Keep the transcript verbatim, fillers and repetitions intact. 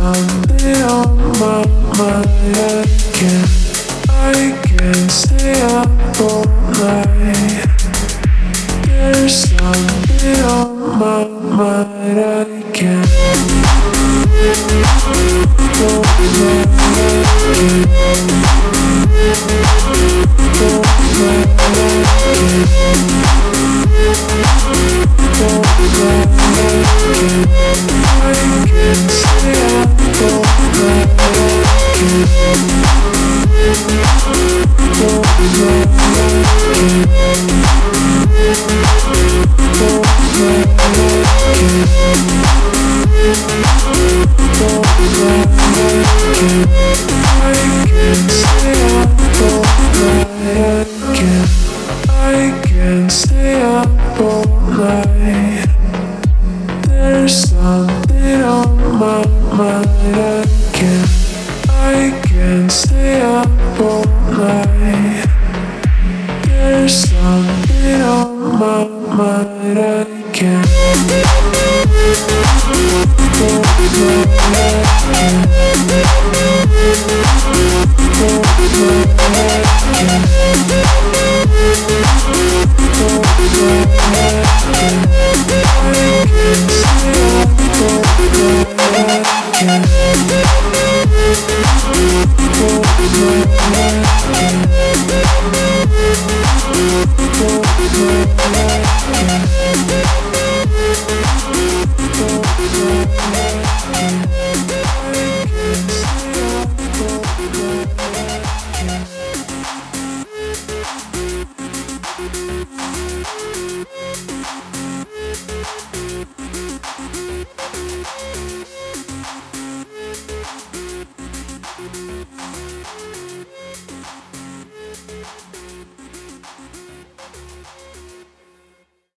something on my mind. I can't, I can't stay up all night. There's something on my mind. I can't close my eyes. I can't close my eyes. Close my eyes. I can't stay up all night. I can't close my eyes. Close my eyes. Close my eyes. I can't stay up all night. I can't, I can't stay up all night. There's something on my mind. I can't, I can't stay up all night. There's something on my mind. I can't close my eyes. Close my eyes. Close my eyes. I can't stay up all night. I can't close my eyes. Close my eyes. Close my eyes. I can't stay up all night. I can't.